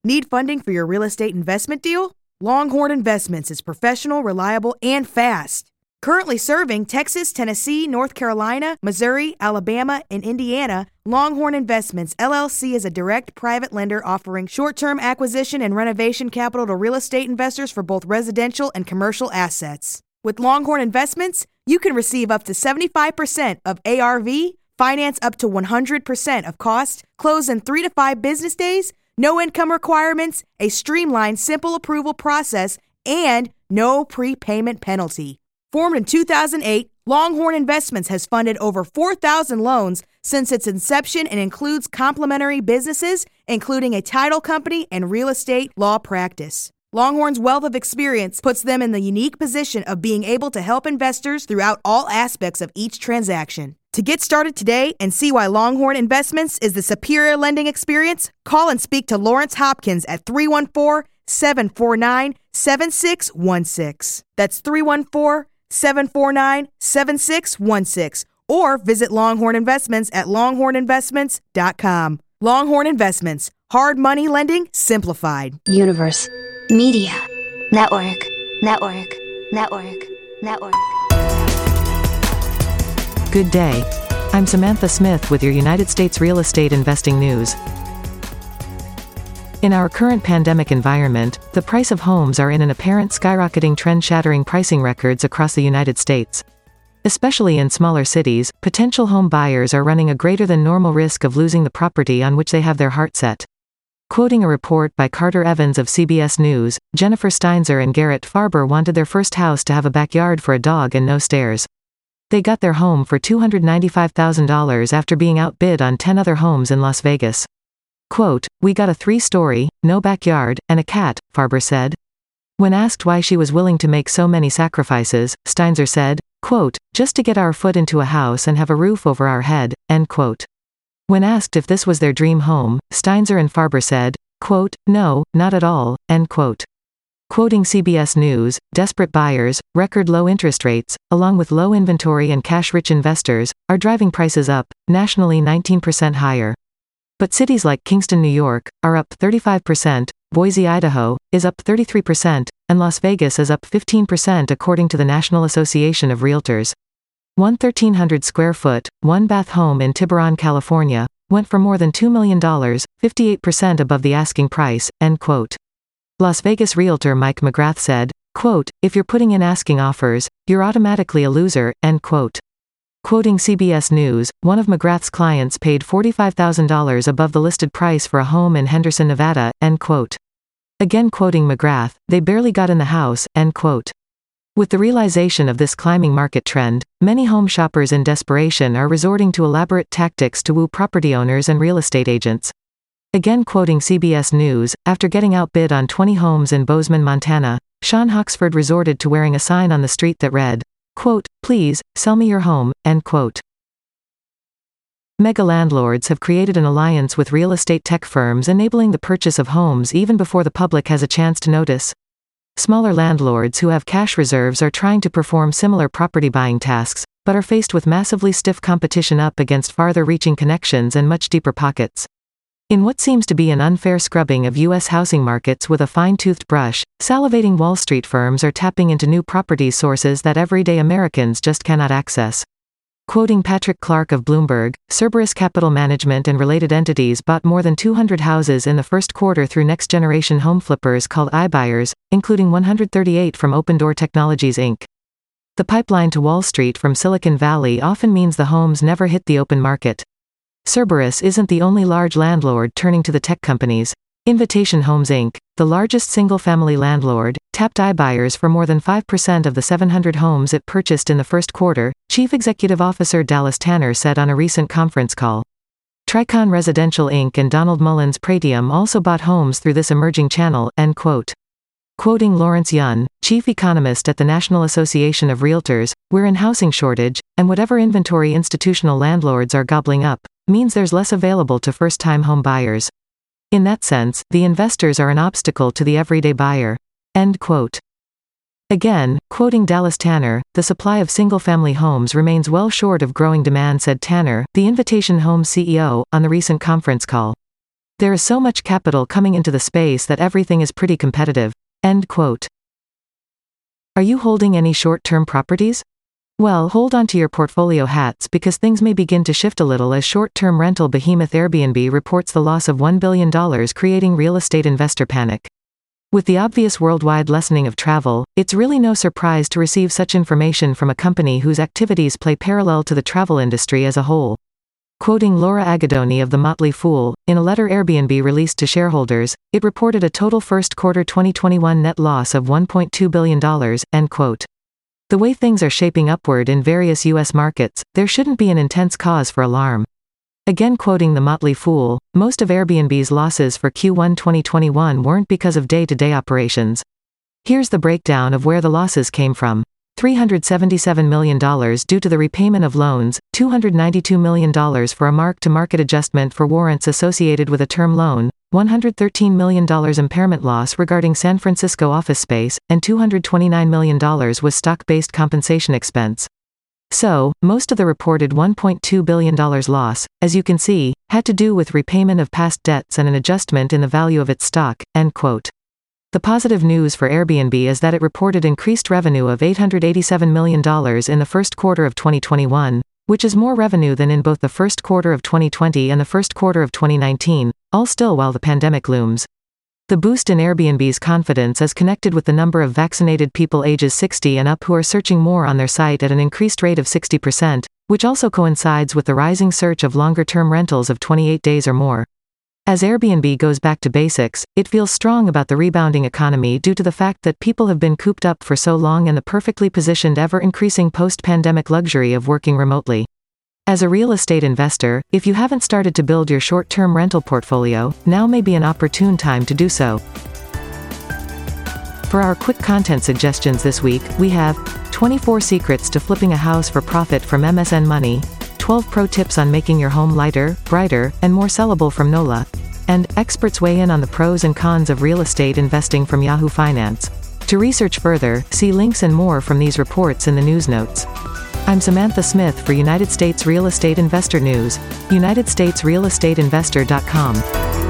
Need funding for your real estate investment deal? Longhorn Investments is professional, reliable, and fast. Currently serving Texas, Tennessee, North Carolina, Missouri, Alabama, and Indiana, Longhorn Investments, LLC is a direct private lender offering short-term acquisition and renovation capital to real estate investors for both residential and commercial assets. With Longhorn Investments, you can receive up to 75% of ARV, finance up to 100% of cost, close in 3 to 5 business days, no income requirements, a streamlined, simple approval process, and no prepayment penalty. Formed in 2008, Longhorn Investments has funded over 4,000 loans since its inception and includes complementary businesses, including a title company and real estate law practice. Longhorn's wealth of experience puts them in the unique position of being able to help investors throughout all aspects of each transaction. To get started today and see why Longhorn Investments is the superior lending experience, call and speak to Lawrence Hopkins at 314-749-7616. That's 314-749-7616. Or visit Longhorn Investments at longhorninvestments.com. Longhorn Investments. Hard money lending simplified. Universe. Media. Network. Network. Network. Network. Good day. I'm Samantha Smith with your United States real estate investing news. In our current pandemic environment, the price of homes are in an apparent skyrocketing trend, shattering pricing records across the United States. Especially in smaller cities, potential home buyers are running a greater than normal risk of losing the property on which they have their heart set. Quoting a report by Carter Evans of CBS News, Jennifer Steinzer and Garrett Farber wanted their first house to have a backyard for a dog and no stairs. They got their home for $295,000 after being outbid on 10 other homes in Las Vegas. Quote, "We got a 3-story, no backyard, and a cat," Farber said. When asked why she was willing to make so many sacrifices, Steinzer said, quote, "Just to get our foot into a house and have a roof over our head," end quote. When asked if this was their dream home, Steinzer and Farber said, quote, "No, not at all," end quote. Quoting CBS News, desperate buyers, record low interest rates, along with low inventory and cash-rich investors, are driving prices up, nationally 19% higher. But cities like Kingston, New York, are up 35%, Boise, Idaho, is up 33%, and Las Vegas is up 15% according to the National Association of Realtors. One 1,300-square-foot, one-bath home in Tiburon, California, went for more than $2 million, 58% above the asking price, end quote. Las Vegas realtor Mike McGrath said, quote, "If you're putting in asking offers, you're automatically a loser," end quote. Quoting CBS News, one of McGrath's clients paid $45,000 above the listed price for a home in Henderson, Nevada, end quote. Again quoting McGrath, "They barely got in the house," end quote. With the realization of this climbing market trend, many home shoppers in desperation are resorting to elaborate tactics to woo property owners and real estate agents. Again quoting CBS News, after getting outbid on 20 homes in Bozeman, Montana, Sean Hoxford resorted to wearing a sign on the street that read, quote, "Please, sell me your home," end quote. Mega landlords have created an alliance with real estate tech firms, enabling the purchase of homes even before the public has a chance to notice. Smaller landlords who have cash reserves are trying to perform similar property buying tasks, but are faced with massively stiff competition up against farther-reaching connections and much deeper pockets. In what seems to be an unfair scrubbing of U.S. housing markets with a fine-toothed brush, salivating Wall Street firms are tapping into new property sources that everyday Americans just cannot access. Quoting Patrick Clark of Bloomberg, Cerberus Capital Management and related entities bought more than 200 houses in the first quarter through next-generation home flippers called iBuyers, including 138 from Open Door Technologies Inc. The pipeline to Wall Street from Silicon Valley often means the homes never hit the open market. Cerberus isn't the only large landlord turning to the tech companies. Invitation Homes Inc., the largest single-family landlord, tapped iBuyers for more than 5% of the 700 homes it purchased in the first quarter, Chief Executive Officer Dallas Tanner said on a recent conference call. Tricon Residential Inc. and Donald Mullins Pretium also bought homes through this emerging channel, end quote. Quoting Lawrence Yun, chief economist at the National Association of Realtors, "We're in housing shortage, and whatever inventory institutional landlords are gobbling up, means there's less available to first-time home buyers. In that sense, the investors are an obstacle to the everyday buyer." End quote. Again, quoting Dallas Tanner, "The supply of single-family homes remains well short of growing demand," said Tanner, the Invitation Homes CEO, on the recent conference call. There is so much capital coming into the space that everything is pretty competitive." End quote. Are you holding any short-term properties? Well, hold on to your portfolio hats because things may begin to shift a little as short-term rental behemoth Airbnb reports the loss of $1 billion, creating real estate investor panic. With the obvious worldwide lessening of travel, it's really no surprise to receive such information from a company whose activities play parallel to the travel industry as a whole. Quoting Laura Agadoni of The Motley Fool, in a letter Airbnb released to shareholders, it reported a total first quarter 2021 net loss of $1.2 billion, end quote. The way things are shaping upward in various U.S. markets, there shouldn't be an intense cause for alarm. Again quoting The Motley Fool, most of Airbnb's losses for Q1 2021 weren't because of day-to-day operations. Here's the breakdown of where the losses came from. $377 million due to the repayment of loans, $292 million for a mark-to-market adjustment for warrants associated with a term loan, $113 million impairment loss regarding San Francisco office space, and $229 million was stock-based compensation expense. So, most of the reported $1.2 billion loss, as you can see, had to do with repayment of past debts and an adjustment in the value of its stock, end quote. The positive news for Airbnb is that it reported increased revenue of $887 million in the first quarter of 2021, which is more revenue than in both the first quarter of 2020 and the first quarter of 2019, all still while the pandemic looms. The boost in Airbnb's confidence is connected with the number of vaccinated people ages 60 and up who are searching more on their site at an increased rate of 60%, which also coincides with the rising search of longer-term rentals of 28 days or more. As Airbnb goes back to basics, it feels strong about the rebounding economy due to the fact that people have been cooped up for so long and the perfectly positioned ever-increasing post-pandemic luxury of working remotely. As a real estate investor, if you haven't started to build your short-term rental portfolio, now may be an opportune time to do so. For our quick content suggestions this week, we have 24 secrets to flipping a house for profit from MSN Money, 12 pro tips on making your home lighter, brighter, and more sellable from NOLA, and experts weigh in on the pros and cons of real estate investing from Yahoo Finance. To research further, see links and more from these reports in the news notes. I'm Samantha Smith for United States Real Estate Investor News, UnitedStatesRealEstateInvestor.com.